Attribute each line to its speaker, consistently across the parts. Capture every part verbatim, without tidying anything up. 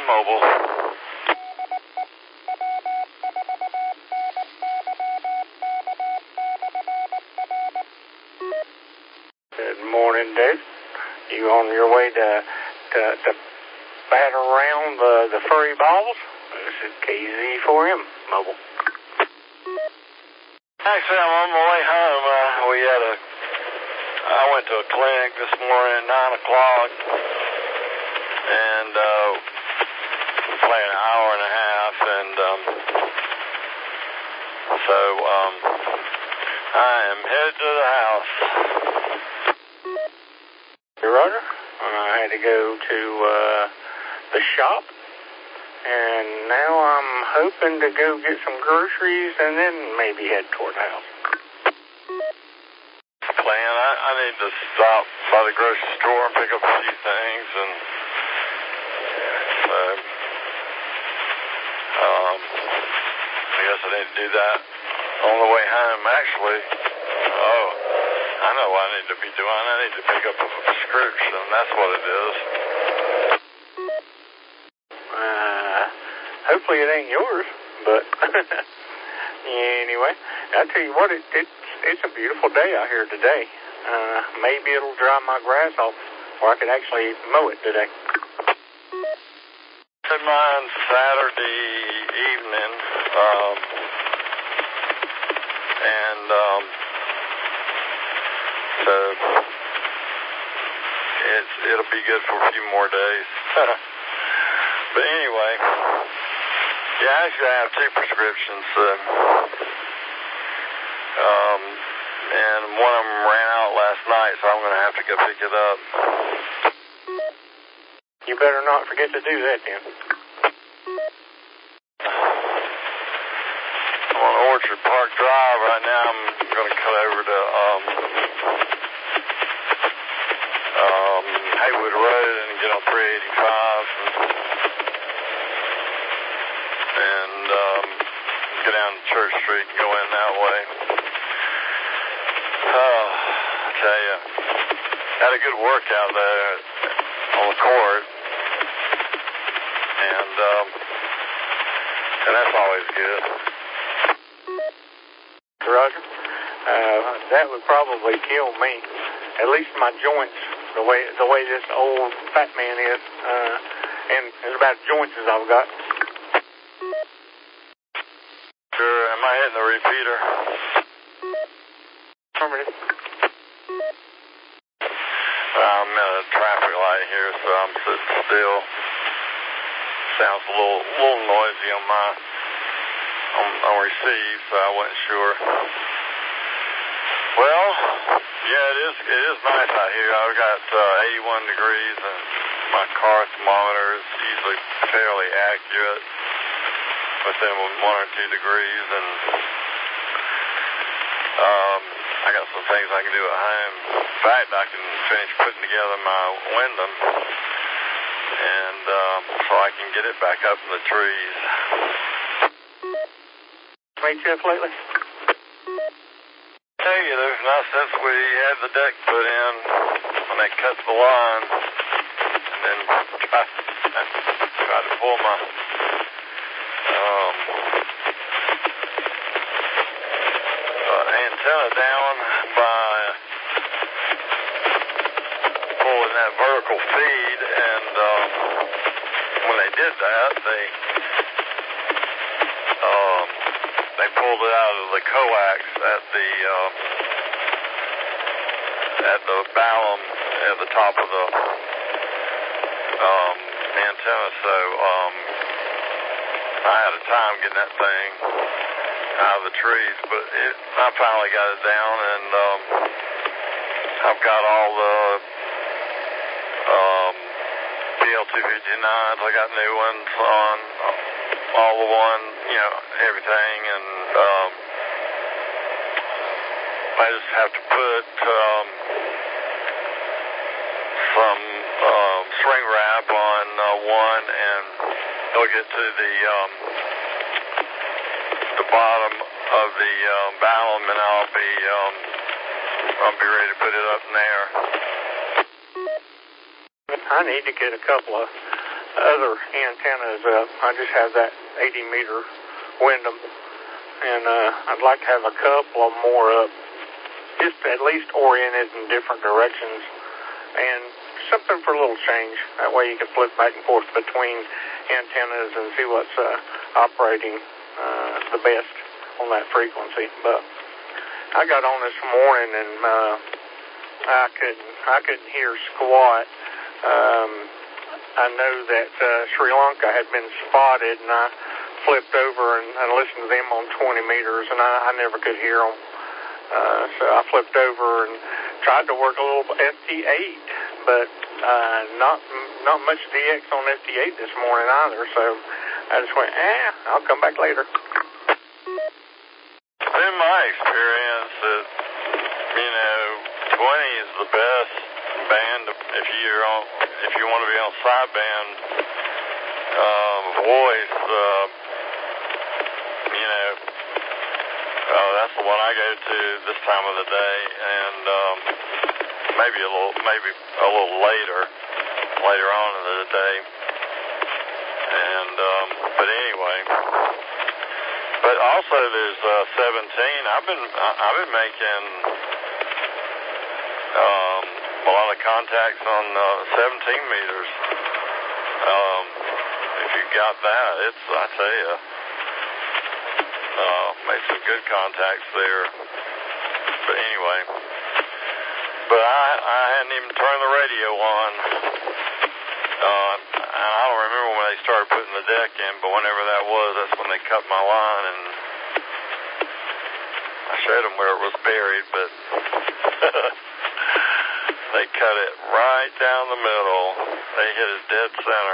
Speaker 1: mobile.
Speaker 2: Good morning, Dave. You on your way to to, to bat around the, the furry balls? This is K Z four M mobile.
Speaker 1: Actually, I'm on my way home. Uh, we had a, I went to a clinic this morning at nine o'clock, and uh, played an hour and a half, and um, so um, I am headed to the house.
Speaker 2: Your Roger, I had to go to uh, the shop, and now I'm hoping to go get some groceries and then maybe head toward the house.
Speaker 1: Plan, I, I need to stop by the grocery store and pick up a few things, and so um, I guess I need to do that on the way home. Actually, oh, I know what I need to be doing. I need to pick up a prescription. That's what it is.
Speaker 2: Uh, hopefully it ain't yours, but anyway, I tell you what, it, it's it's a beautiful day out here today. Uh, maybe it'll dry my grass off, or I could actually mow it today.
Speaker 1: Had mine Saturday evening, um, and um, so it's it'll be good for a few more days. But anyway, yeah, actually I have two prescriptions. Uh, um, and one of them ran out last night, so I'm going to have to go pick it up.
Speaker 2: You better not forget to do that then.
Speaker 1: I'm on Orchard Park Drive right now. I'm going to cut over to um, um, Haywood Road and get on three eighty-five and, and um, get down to Church Street and go in that way. Oh, I tell you, had a good workout there on the court, and um, and that's always good.
Speaker 2: Roger, uh, that would probably kill me. At least my joints, the way the way this old fat man is, uh, and as about as joints as I've got.
Speaker 1: Sure, am I hitting the repeater?
Speaker 2: Affirmative.
Speaker 1: I'm at a traffic light here, so I'm sitting still. Sounds a little little noisy on my on, on receive, so I wasn't sure. Well, yeah, it is it is nice out here. I've got uh, eighty-one degrees, and my car thermometer is usually fairly accurate, within one or two degrees, and um, I got some things I can do at home. In fact, I can finish putting together my window, and um, so I can get it back up in the trees.
Speaker 2: Made you up lately?
Speaker 1: Tell you, there's not since we had the deck put in when they cut the line, and then tried, tried to pull my um, uh, antenna down by pulling that vertical feed, and um, when they did that, they um, they pulled it out of the coax at the uh, at the balun at the top of the um, antenna. So um, I had a time getting that thing out of the trees, but it, I finally got it down, and um, I've got all the um, P L two fifty-nines. I got new ones on all the one, you know, everything, and um, I just have to put um, some um, string wrap on uh, one, and it'll get to the um, the bottom of the um, balun, and I'll be um, I'll be ready to put it up in there.
Speaker 2: I need to get a couple of other antennas up. I just have that eighty meter Wyndham, and uh, I'd like to have a couple of more up, just at least oriented in different directions, and something for a little change. That way you can flip back and forth between antennas and see what's uh, operating uh, the best on that frequency. But I got on this morning and uh, I couldn't I couldn't hear squat. Um, I know that uh, Sri Lanka had been spotted, and I flipped over and, and listened to them on twenty meters, and I, I never could hear them. Uh, so I flipped over and tried to work a little F T eight, but uh, not not much D X on F T eight this morning either. So I just went, eh, I'll come back later.
Speaker 1: In my experience, it, you know, twenty is the best band if you're on, if you want to be on sideband um, voice. Uh, you know, uh, that's the one I go to this time of the day, and um, maybe a little, maybe a little later, later on in the day. And um, but anyway. But also there's uh, seventeen. I've been I've been making um, a lot of contacts on uh, seventeen meters. Um, if you got that, it's I tell you, uh, made some good contacts there. But anyway, but I I hadn't even turned the radio on. Uh, and I don't remember when they started putting the deck in, but whenever that was, that's when they cut my line, and I showed them where it was buried, but they cut it right down the middle. They hit it dead center.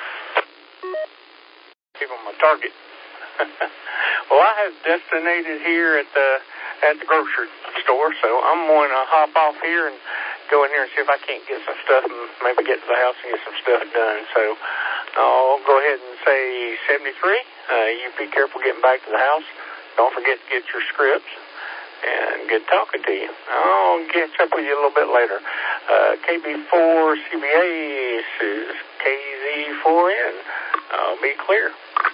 Speaker 2: Give them a target. Well, I have destinated here at the at the grocery store, so I'm going to hop off here and go in here and see if I can't get some stuff and maybe get to the house and get some stuff done. So I'll go ahead and say seventy-three. Uh, you be careful getting back to the house. Don't forget to get your scripts. And good talking to you. I'll catch up with you a little bit later. Uh, K B four C B A, this is K Z four N. I'll be clear.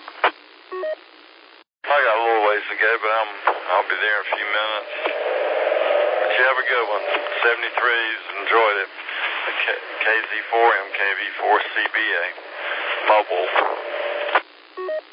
Speaker 1: I got a little ways to go, but I'm, I'll be there in a few minutes. But you have a good one. seventy-threes, enjoyed it. K Z four M, K B four C B A, mobile.